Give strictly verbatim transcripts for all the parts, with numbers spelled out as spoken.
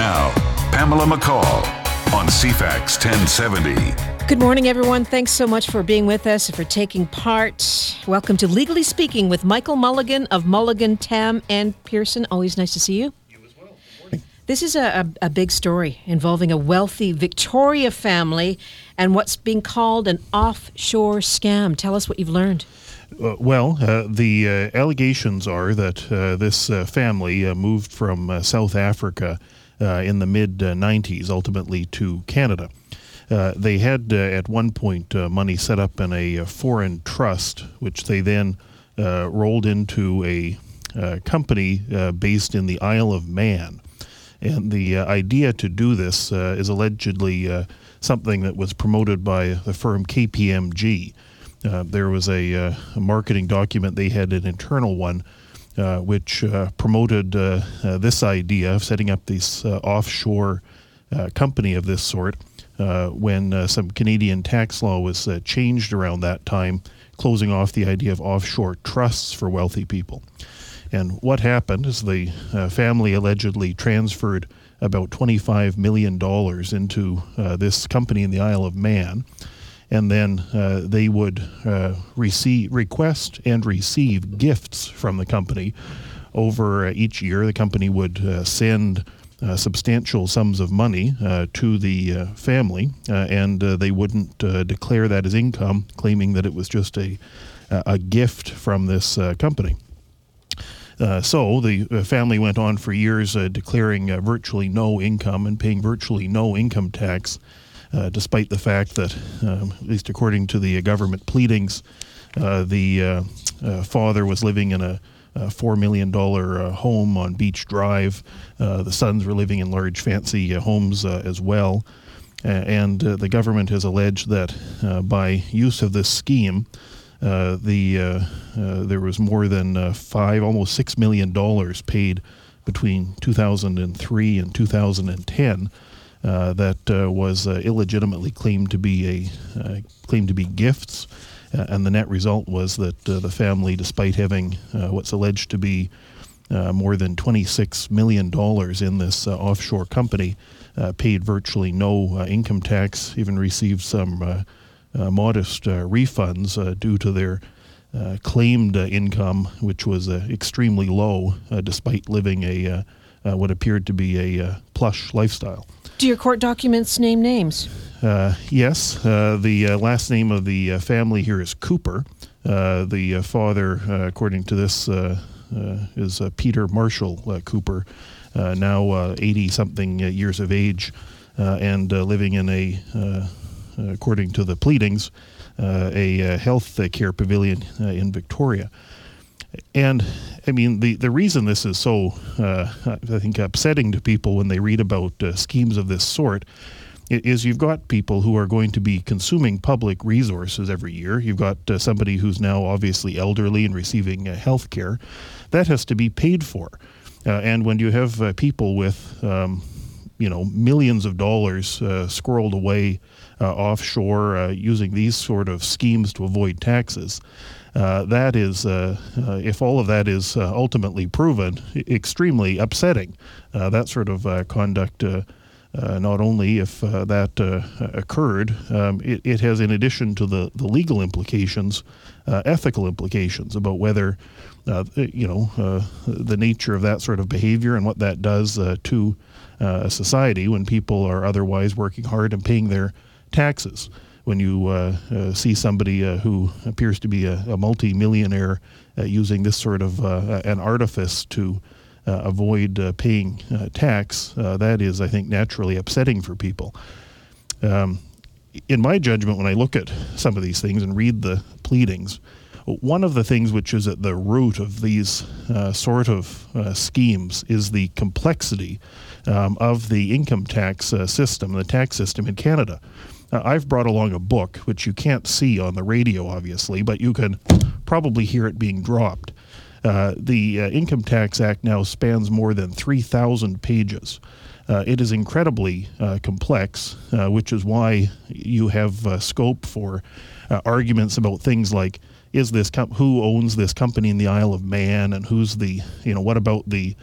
Now, Pamela McCall on C FAX ten seventy. Good morning, everyone. Thanks so much for being with us and for taking part. Welcome to Legally Speaking with Michael Mulligan of Mulligan, Tam and Pearson. Always nice to see you. You as well. Good morning. This is a, a, a big story involving a wealthy Victoria family and what's being called an offshore scam. Tell us what you've learned. Uh, well, uh, the uh, allegations are that uh, this uh, family uh, moved from uh, South Africa uh, in the mid nineties, ultimately to Canada. Uh, they had uh, at one point uh, money set up in a, a foreign trust, which they then uh, rolled into a uh, company uh, based in the Isle of Man. And the uh, idea to do this uh, is allegedly uh, something that was promoted by the firm K P M G. Uh, there was a, uh, a marketing document, they had an internal one, uh, which uh, promoted uh, uh, this idea of setting up this uh, offshore uh, company of this sort. Uh, when uh, some Canadian tax law was uh, changed around that time, closing off the idea of offshore trusts for wealthy people. And what happened is the uh, family allegedly transferred about twenty-five million dollars into uh, this company in the Isle of Man, and then uh, they would uh, receive, request and receive gifts from the company over uh, each year. The company would uh, send Uh, substantial sums of money uh, to the uh, family, uh, and uh, they wouldn't uh, declare that as income, claiming that it was just a a gift from this uh, company. Uh, so the uh, family went on for years uh, declaring uh, virtually no income and paying virtually no income tax, uh, despite the fact that, um, at least according to the uh, government pleadings, uh, the uh, uh, father was living in a Uh, four million dollars uh, home on Beach Drive. Uh, the sons were living in large fancy uh, homes uh, as well. Uh, and uh, the government has alleged that uh, by use of this scheme, uh, the uh, uh, there was more than uh, five, almost six million dollars paid between two thousand three and two thousand ten uh, that uh, was uh, illegitimately claimed to be a uh, claimed to be gifts. Uh, and the net result was that uh, the family, despite having uh, what's alleged to be uh, more than twenty-six million dollars in this uh, offshore company, uh, paid virtually no uh, income tax, even received some uh, uh, modest uh, refunds uh, due to their uh, claimed uh, income, which was uh, extremely low, uh, despite living a uh, uh, what appeared to be a uh, plush lifestyle. Do your court documents name names? Uh, yes. Uh, the uh, last name of the uh, family here is Cooper. Uh, the uh, father, uh, according to this, uh, uh, is uh, Peter Marshall uh, Cooper, uh, now eighty-something uh, years of age uh, and uh, living in a, uh, according to the pleadings, uh, a uh, health care pavilion uh, in Victoria. And, I mean, the, the reason this is so, uh, I think, upsetting to people when they read about uh, schemes of this sort is you've got people who are going to be consuming public resources every year. You've got uh, somebody who's now obviously elderly and receiving uh, health care. That has to be paid for. Uh, and when you have uh, people with, um, you know, millions of dollars uh, squirreled away uh, offshore uh, using these sort of schemes to avoid taxes, Uh, that is, uh, uh, if all of that is uh, ultimately proven, extremely upsetting. Uh, that sort of uh, conduct, uh, uh, not only if uh, that uh, occurred, um, it, it has, in addition to the, the legal implications, uh, ethical implications about whether, uh, you know, uh, the nature of that sort of behavior and what that does uh, to uh, a society when people are otherwise working hard and paying their taxes. When you uh, uh, see somebody uh, who appears to be a, a multi-millionaire uh, using this sort of uh, an artifice to uh, avoid uh, paying uh, tax, uh, that is, I think, naturally upsetting for people. Um, in my judgment, when I look at some of these things and read the pleadings, one of the things which is at the root of these uh, sort of uh, schemes is the complexity um, of the income tax uh, system, the tax system in Canada. Uh, I've brought along a book, which you can't see on the radio, obviously, but you can probably hear it being dropped. Uh, the uh, Income Tax Act now spans more than three thousand pages. Uh, it is incredibly uh, complex, uh, which is why you have uh, scope for uh, arguments about things like, is this com- who owns this company in the Isle of Man, and who's the, you know, what about the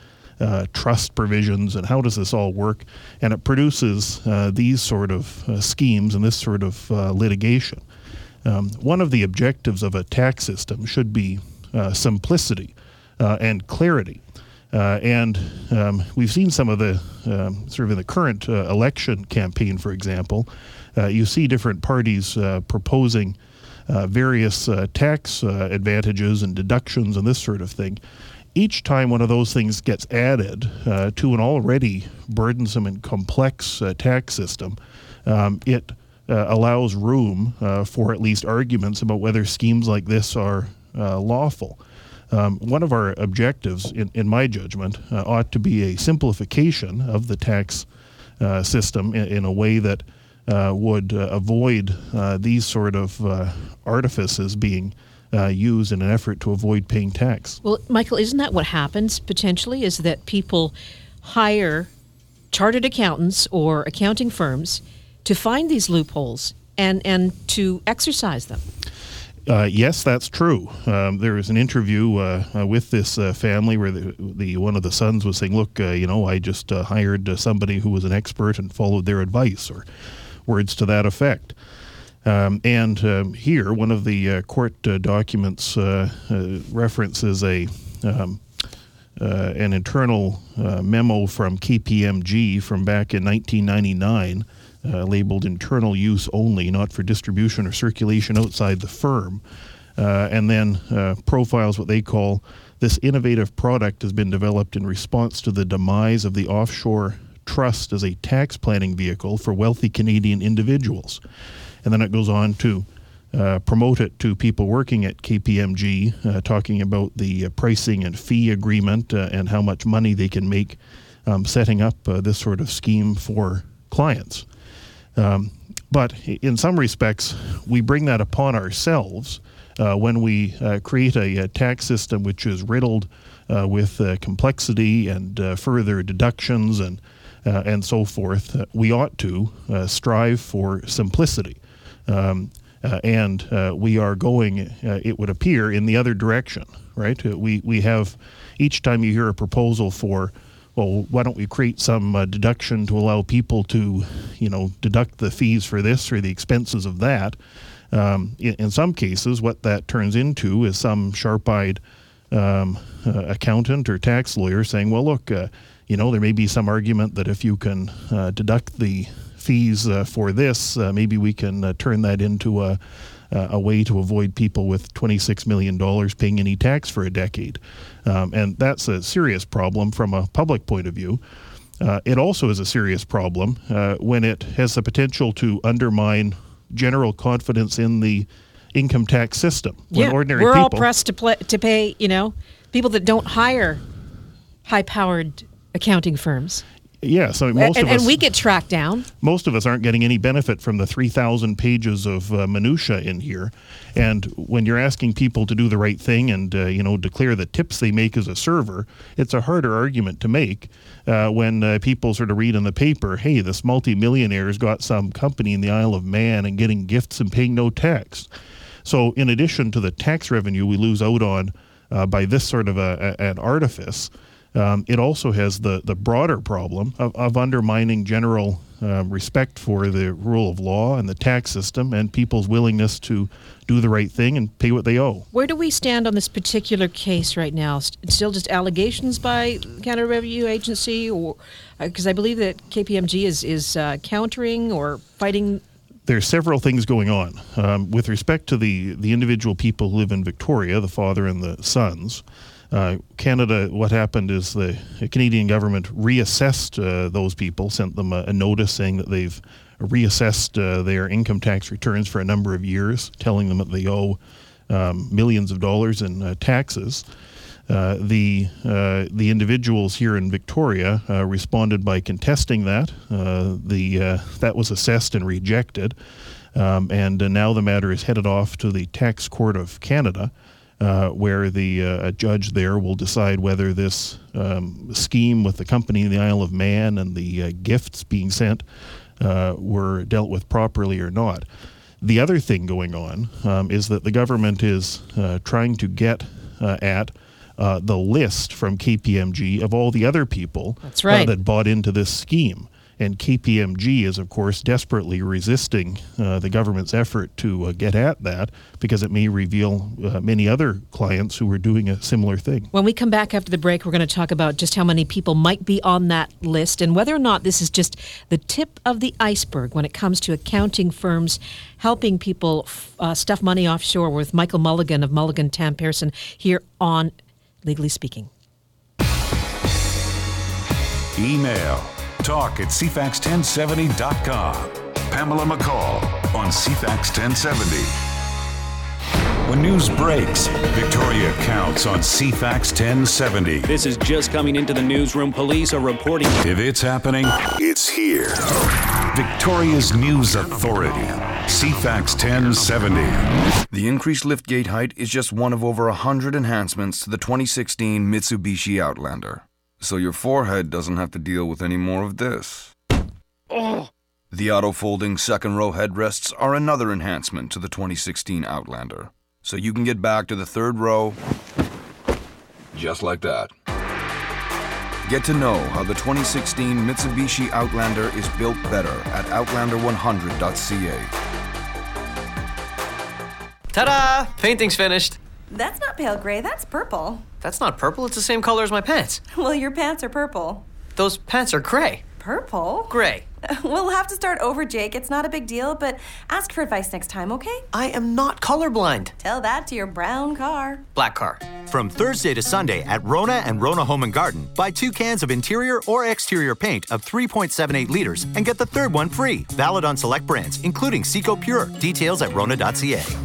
uh, trust provisions, and how does this all work? And it produces uh, these sort of uh, schemes and this sort of uh, litigation. Um, one of the objectives of a tax system should be uh, simplicity uh, and clarity. Uh, and um, we've seen some of the, um, sort of in the current uh, election campaign, for example, uh, you see different parties uh, proposing uh, various uh, tax uh, advantages and deductions and this sort of thing. Each time one of those things gets added uh, to an already burdensome and complex uh, tax system, um, it uh, allows room uh, for at least arguments about whether schemes like this are uh, lawful. Um, one of our objectives, in, in my judgment, uh, ought to be a simplification of the tax uh, system in, in a way that uh, would uh, avoid uh, these sort of uh, artifices being uh, used in an effort to avoid paying tax. Well, Michael, isn't that what happens potentially, is that people hire chartered accountants or accounting firms to find these loopholes and, and to exercise them? Uh, yes, that's true. Um, there was an interview uh, uh, with this uh, family where the, the one of the sons was saying, look, uh, you know, I just uh, hired uh, somebody who was an expert and followed their advice, or words to that effect. Um, and um, here, one of the uh, court uh, documents uh, uh, references a um, uh, an internal uh, memo from K P M G from back in nineteen ninety-nine, Uh, labeled internal use only, not for distribution or circulation outside the firm, uh, and then uh, profiles what they call, this innovative product has been developed in response to the demise of the offshore trust as a tax planning vehicle for wealthy Canadian individuals. And then it goes on to uh, promote it to people working at K P M G, uh, talking about the uh, pricing and fee agreement uh, and how much money they can make um, setting up uh, this sort of scheme for clients. Um, but in some respects, we bring that upon ourselves uh, when we uh, create a, a tax system which is riddled uh, with uh, complexity and uh, further deductions and uh, and so forth. Uh, we ought to uh, strive for simplicity. Um, uh, and uh, we are going, uh, it would appear, in the other direction, right? Uh, we, we have, each time you hear a proposal for, well, why don't we create some uh, deduction to allow people to, you know, deduct the fees for this or the expenses of that. Um, in, in some cases, what that turns into is some sharp-eyed um, uh, accountant or tax lawyer saying, well, look, uh, you know, there may be some argument that if you can uh, deduct the fees uh, for this, uh, maybe we can uh, turn that into a, a way to avoid people with twenty-six million dollars paying any tax for a decade. Um, and that's a serious problem from a public point of view. Uh, it also is a serious problem uh, when it has the potential to undermine general confidence in the income tax system. When Yeah, ordinary we're people, all pressed to, play, to pay, you know, people that don't hire high-powered accounting firms. Yeah, so most and, of us, and we get tracked down. most of us aren't getting any benefit from the three thousand pages of uh, minutia in here. And when you're asking people to do the right thing and, uh, you know, declare the tips they make as a server, it's a harder argument to make uh, when uh, people sort of read in the paper, hey, this multimillionaire's got some company in the Isle of Man and getting gifts and paying no tax. So in addition to the tax revenue we lose out on uh, by this sort of a, a, an artifice, Um, it also has the, the broader problem of, of undermining general uh, respect for the rule of law and the tax system and people's willingness to do the right thing and pay what they owe. Where do we stand on this particular case right now? St- Still just allegations by Canada Revenue Agency? Or because uh, I believe that K P M G is, is uh, countering or fighting. There's several things going on. Um, with respect to the, the individual people who live in Victoria, the father and the sons, Uh, Canada, what happened is the Canadian government reassessed uh, those people, sent them a, a notice saying that they've reassessed uh, their income tax returns for a number of years, telling them that they owe um, millions of dollars in uh, taxes. Uh, the uh, the individuals here in Victoria uh, responded by contesting that. Uh, the uh, that was assessed and rejected, um, and uh, now the matter is headed off to the Tax Court of Canada. Uh, where the uh, a judge there will decide whether this um, scheme with the company in the Isle of Man and the uh, gifts being sent uh, were dealt with properly or not. The other thing going on um, is that the government is uh, trying to get uh, at uh, the list from K P M G of all the other people That's right. uh, that bought into this scheme. And K P M G is, of course, desperately resisting uh, the government's effort to uh, get at that because it may reveal uh, many other clients who were doing a similar thing. When we come back after the break, we're going to talk about just how many people might be on that list and whether or not this is just the tip of the iceberg when it comes to accounting firms helping people uh, stuff money offshore. With Michael Mulligan of Mulligan Tam Pearson here on Legally Speaking. Email talk at c fax ten seventy dot com. Pamela McCall on C FAX ten seventy. When news breaks, Victoria counts on C FAX ten seventy. This is just coming into the newsroom. Police are reporting. If it's happening, it's here. Victoria's News Authority. C FAX ten seventy. The increased liftgate height is just one of over one hundred enhancements to the twenty sixteen Mitsubishi Outlander. So your forehead doesn't have to deal with any more of this. Oh. The auto-folding second-row headrests are another enhancement to the twenty sixteen Outlander. So you can get back to the third row just like that. Get to know how the twenty sixteen Mitsubishi Outlander is built better at outlander one hundred dot c a. Ta-da! Painting's finished. That's not pale gray, that's purple. That's not purple, it's the same color as my pants. Well, your pants are purple. Those pants are gray. Purple? Gray. We'll have to start over, Jake. It's not a big deal, but ask for advice next time, okay? I am not colorblind. Tell that to your brown car. Black car. From Thursday to Sunday at Rona and Rona Home and Garden, buy two cans of interior or exterior paint of three point seven eight liters and get the third one free. Valid on select brands, including Seco Pure. Details at rona dot c a.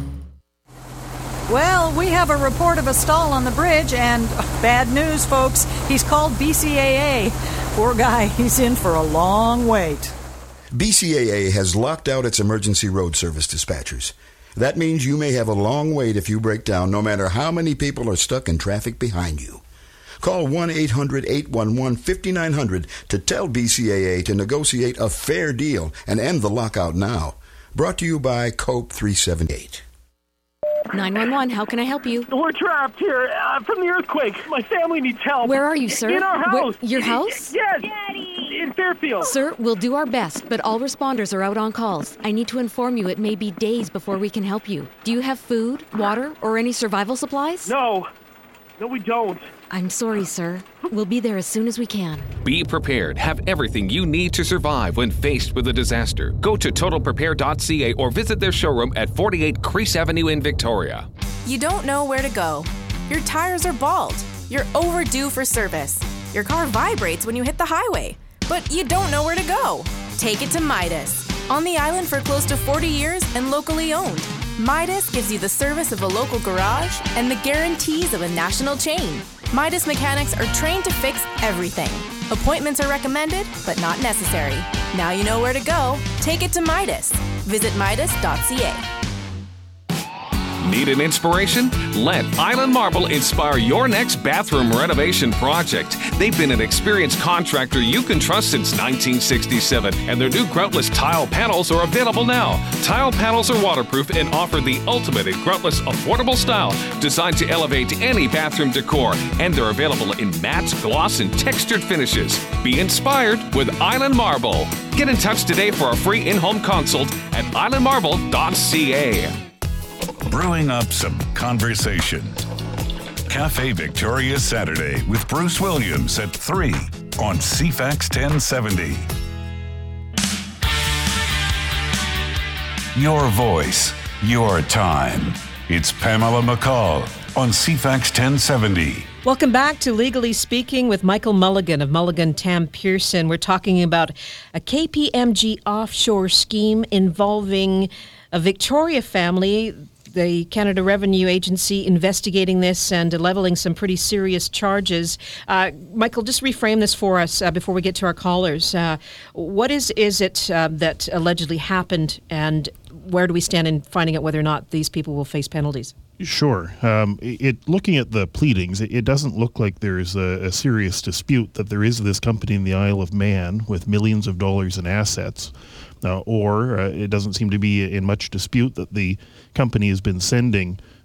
Well, we have a report of a stall on the bridge, and bad news, folks. He's called B C A A. Poor guy, he's in for a long wait. B C A A has locked out its emergency road service dispatchers. That means you may have a long wait if you break down, no matter how many people are stuck in traffic behind you. Call one eight hundred eight one one five nine zero zero to tell B C A A to negotiate a fair deal and end the lockout now. Brought to you by COPE three seventy-eight. nine one one, how can I help you? We're trapped here uh, from the earthquake. My family needs help. Where are you, sir? In our house. Where, your house? Yes, Daddy. In Fairfield. Sir, we'll do our best, but all responders are out on calls. I need to inform you it may be days before we can help you. Do you have food, water, or any survival supplies? No. No, we don't. I'm sorry, sir. We'll be there as soon as we can. Be prepared. Have everything you need to survive when faced with a disaster. Go to total prepare dot c a or visit their showroom at forty-eight Crease Avenue in Victoria. You don't know where to go. Your tires are bald. You're overdue for service. Your car vibrates when you hit the highway, but you don't know where to go. Take it to Midas. On the island for close to forty years and locally owned. Midas gives you the service of a local garage and the guarantees of a national chain. Midas mechanics are trained to fix everything. Appointments are recommended, but not necessary. Now you know where to go. Take it to Midas. Visit midas dot c a. Need an inspiration? Let Island Marble inspire your next bathroom renovation project. They've been an experienced contractor you can trust since nineteen sixty-seven, and their new groutless tile panels are available now. Tile panels are waterproof and offer the ultimate in groutless, affordable style designed to elevate any bathroom decor, and they're available in matte, gloss, and textured finishes. Be inspired with Island Marble. Get in touch today for a free in-home consult at island marble dot c a. Brewing up some conversation. Cafe Victoria Saturday with Bruce Williams at three on C FAX ten seventy. Your voice, your time. It's Pamela McCall on C FAX ten seventy. Welcome back to Legally Speaking with Michael Mulligan of Mulligan Tam Pearson. We're talking about a K P M G offshore scheme involving a Victoria family. The Canada Revenue Agency investigating this and leveling some pretty serious charges. Uh, Michael, just reframe this for us uh, before we get to our callers. Uh, what is is it uh, that allegedly happened, and where do we stand in finding out whether or not these people will face penalties? Sure. Um, it looking at the pleadings, it, it doesn't look like there's a, a serious dispute that there is this company in the Isle of Man with millions of dollars in assets. Uh, or uh, it doesn't seem to be in much dispute that the company has been sending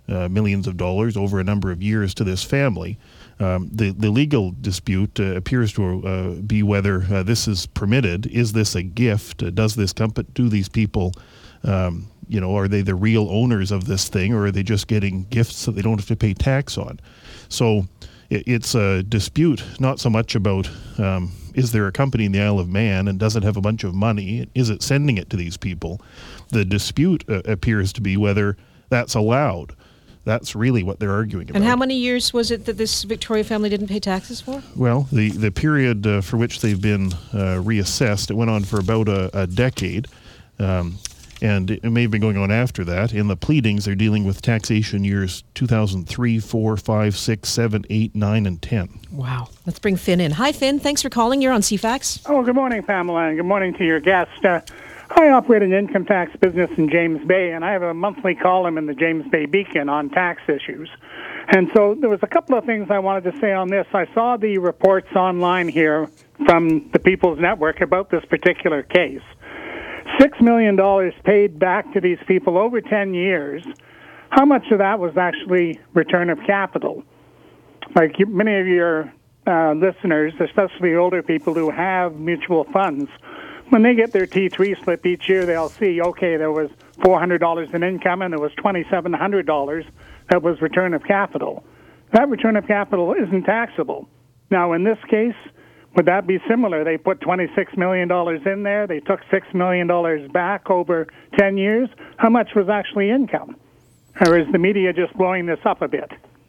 uh, millions of dollars over a number of years to this family. Um, the, the legal dispute uh, appears to uh, be whether uh, this is permitted. Is this a gift? Uh, does this company, do these people, um, you know, are they the real owners of this thing, or are they just getting gifts that they don't have to pay tax on? So it, it's a dispute not so much about um, is there a company in the Isle of Man and does it have a bunch of money? Is it sending it to these people? The dispute uh, appears to be whether that's allowed. That's really what they're arguing about. And how many years was it that this Victoria family didn't pay taxes for? Well, the, the period uh, for which they've been uh, reassessed, it went on for about a, a decade. Um, and it may have been going on after that. In the pleadings, they're dealing with taxation years two thousand three, four, five, six, seven, eight, nine, and ten. Wow. Let's bring Finn in. Hi, Finn. Thanks for calling. You're on C FAX. Oh, good morning, Pamela, and good morning to your guest. Uh, I operate an income tax business in James Bay, and I have a monthly column in the James Bay Beacon on tax issues. And so there was a couple of things I wanted to say on this. I saw the reports online here from the People's Network about this particular case. Six million dollars paid back to these people over ten years. How much of that was actually return of capital? Like you, many of your uh, listeners, especially older people who have mutual funds, when they get their T three slip each year, they'll see, okay, there was four hundred dollars in income and there was twenty-seven hundred dollars that was return of capital. That return of capital isn't taxable. Now, in this case, would that be similar? They put twenty-six million dollars in there. They took six million dollars back over ten years. How much was actually income? Or is the media just blowing this up a bit?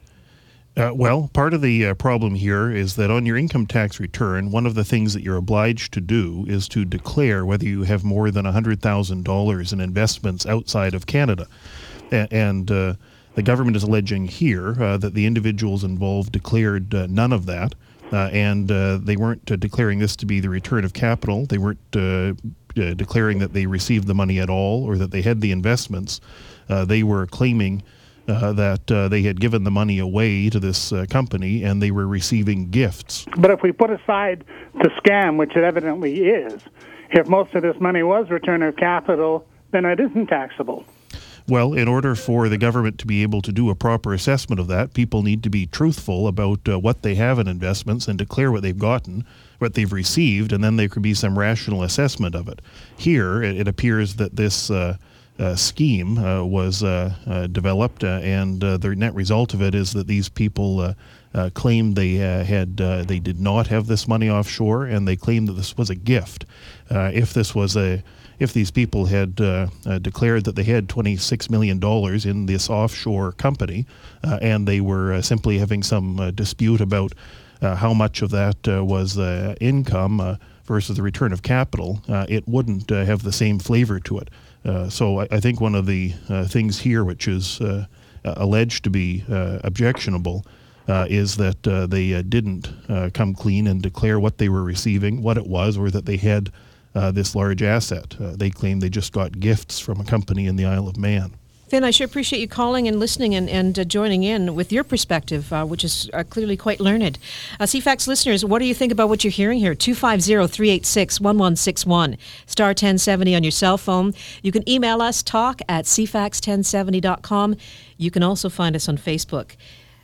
Uh, well, part of the uh, problem here is that on your income tax return, one of the things that you're obliged to do is to declare whether you have more than one hundred thousand dollars in investments outside of Canada. A- and uh, the government is alleging here uh, that the individuals involved declared uh, none of that. Uh, and uh, they weren't uh, declaring this to be the return of capital. They weren't uh, uh, declaring that they received the money at all or that they had the investments. Uh, they were claiming uh, that uh, they had given the money away to this uh, company and they were receiving gifts. But if we put aside the scam, which it evidently is, if most of this money was return of capital, then it isn't taxable. Well, in order for the government to be able to do a proper assessment of that, people need to be truthful about uh, what they have in investments and declare what they've gotten, what they've received, and then there could be some rational assessment of it. Here, it, it appears that this uh, uh, scheme uh, was uh, uh, developed, uh, and uh, the net result of it is that these people uh, uh, claimed they uh, had uh, they did not have this money offshore, and they claimed that this was a gift. Uh, if this was a If these people had uh, uh, declared that they had twenty-six million dollars in this offshore company uh, and they were uh, simply having some uh, dispute about uh, how much of that uh, was uh, income uh, versus the return of capital, uh, it wouldn't uh, have the same flavor to it. Uh, so I, I think one of the uh, things here which is uh, alleged to be uh, objectionable uh, is that uh, they uh, didn't uh, come clean and declare what they were receiving, what it was, or that they had Uh, this large asset. Uh, they claim they just got gifts from a company in the Isle of Man. Finn, I sure appreciate you calling and listening and, and uh, joining in with your perspective, uh, which is uh, clearly quite learned. Uh, C FAX listeners, what do you think about what you're hearing here? two five zero, three eight six, one one six one, star ten seventy on your cell phone. You can email us, talk at c fax ten seventy dot com. You can also find us on Facebook.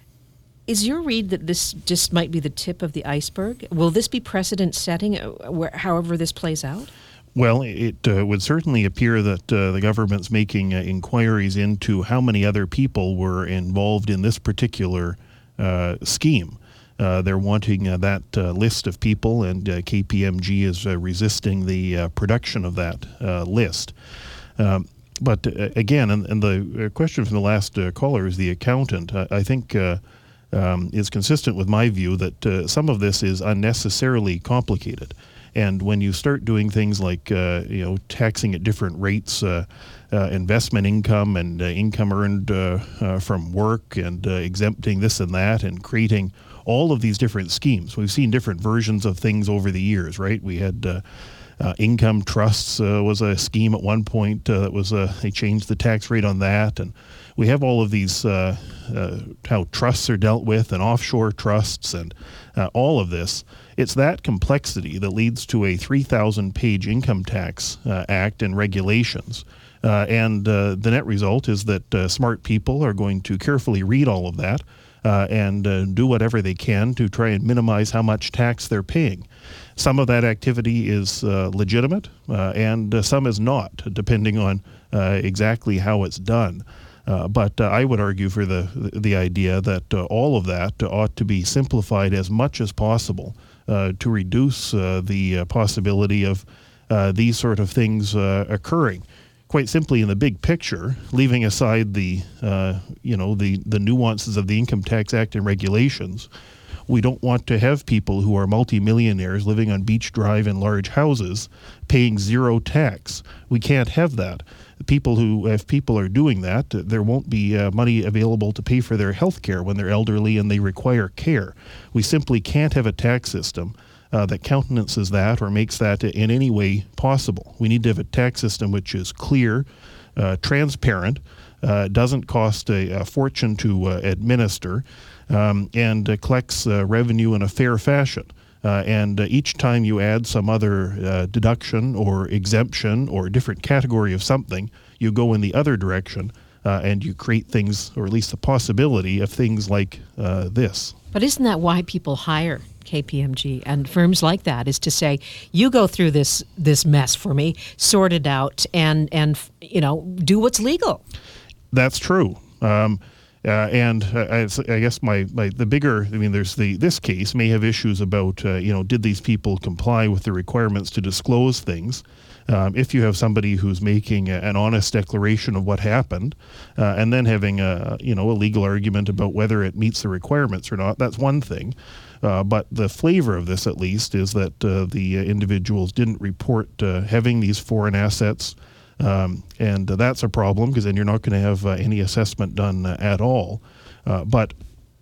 Is your read that this just might be the tip of the iceberg? Will this be precedent-setting, uh, where, however this plays out? Well, it uh, would certainly appear that uh, the government's making uh, inquiries into how many other people were involved in this particular uh, scheme. Uh, they're wanting uh, that uh, list of people, and uh, K P M G is uh, resisting the uh, production of that uh, list. Um, but uh, again, and, and the question from the last uh, caller is the accountant. Uh, I think uh, um, is consistent with my view that uh, some of this is unnecessarily complicated. And when you start doing things like, uh, you know, taxing at different rates, uh, uh, investment income and uh, income earned uh, uh, from work, and uh, exempting this and that, and creating all of these different schemes. We've seen different versions of things over the years, right? We had uh, uh, income trusts uh, was a scheme at one point uh, that was, uh, they changed the tax rate on that. And we have all of these, uh, uh, how trusts are dealt with, and offshore trusts, and uh, all of this. It's that complexity that leads to a three thousand page income tax uh, act and regulations Uh, and uh, the net result is that uh, smart people are going to carefully read all of that uh, and uh, do whatever they can to try and minimize how much tax they're paying. Some of that activity is uh, legitimate uh, and uh, some is not, depending on uh, exactly how it's done. Uh, but uh, I would argue for the the idea that uh, all of that ought to be simplified as much as possible uh, to reduce uh, the uh, possibility of uh, these sort of things uh, occurring. Quite simply, in the big picture, leaving aside the uh, you know the the nuances of the Income Tax Act and regulations, we don't want to have people who are multimillionaires living on Beach Drive in large houses paying zero tax. We can't have that. People who, if people are doing that, there won't be uh, money available to pay for their health care when they're elderly and they require care. We simply can't have a tax system uh, that countenances that or makes that in any way possible. We need to have a tax system which is clear, uh, transparent, uh, doesn't cost a, a fortune to uh, administer, um, and uh, collects uh, revenue in a fair fashion. Uh, and uh, each time you add some other uh, deduction or exemption or different category of something, you go in the other direction uh, and you create things, or at least the possibility of things like uh, this. But isn't that why people hire K P M G and firms like that, is to say, you go through this this mess for me, sort it out, and, and you know, do what's legal? That's true. Um, Uh, and uh, I, I guess my, my the bigger, I mean, there's the this case may have issues about, uh, you know, did these people comply with the requirements to disclose things? Um, if you have somebody who's making a, an honest declaration of what happened, uh, and then having a, you know, a legal argument about whether it meets the requirements or not, that's one thing. Uh, but the flavor of this, at least, is that uh, the uh, individuals didn't report uh, having these foreign assets. Um, and uh, that's a problem, because then you're not going to have uh, any assessment done uh, at all. Uh, but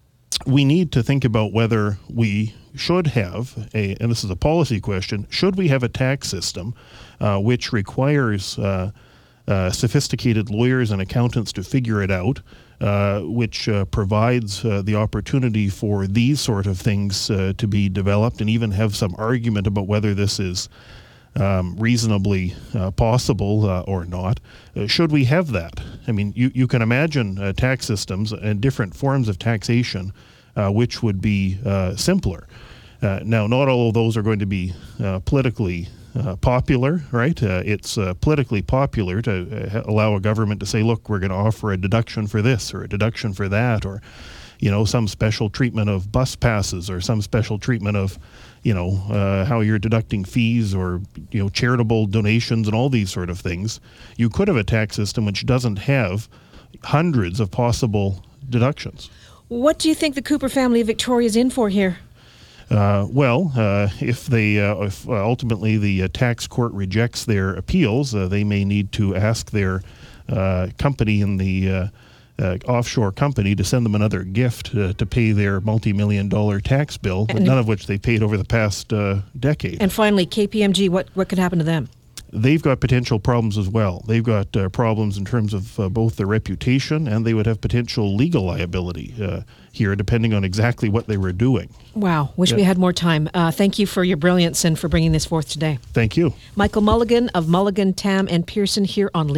we need to think about whether we should have a, and this is a policy question, should we have a tax system uh, which requires uh, uh, sophisticated lawyers and accountants to figure it out, uh, which uh, provides uh, the opportunity for these sort of things uh, to be developed, and even have some argument about whether this is Um, reasonably uh, possible uh, or not. Uh, should we have that? I mean, you, you can imagine uh, tax systems and different forms of taxation uh, which would be uh, simpler. Uh, now, not all of those are going to be uh, politically uh, popular, right? Uh, it's uh, politically popular to uh, allow a government to say, look, we're going to offer a deduction for this or a deduction for that, or, you know, some special treatment of bus passes, or some special treatment of, you know, uh, how you're deducting fees, or, you know, charitable donations and all these sort of things. You could have a tax system which doesn't have hundreds of possible deductions. What do you think the Cooper family of Victoria is in for here? Uh, well, uh, if they, uh, if uh, ultimately the uh, tax court rejects their appeals, uh, they may need to ask their uh, company in the uh, Uh, offshore company to send them another gift uh, to pay their multi-million dollar tax bill, but none of which they paid over the past uh, decade. And finally, K P M G, what, what could happen to them? They've got potential problems as well. They've got uh, problems in terms of uh, both their reputation, and they would have potential legal liability uh, here, depending on exactly what they were doing. Wow. Wish Yeah. we had more time. Uh, thank you for your brilliance and for bringing this forth today. Thank you. Michael Mulligan of Mulligan, Tam and Pearson here on